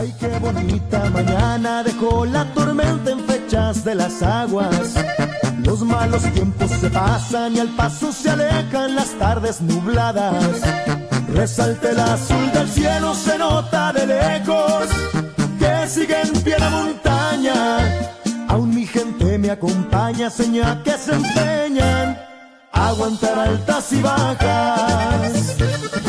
Ay, qué bonita mañana dejó la tormenta en fechas de las aguas. Los malos tiempos se pasan y al paso se alejan las tardes nubladas. Resalta el azul del cielo, se nota de lejos que sigue en pie la montaña. Aún mi gente me acompaña, seña que se empeñan a aguantar altas y bajas.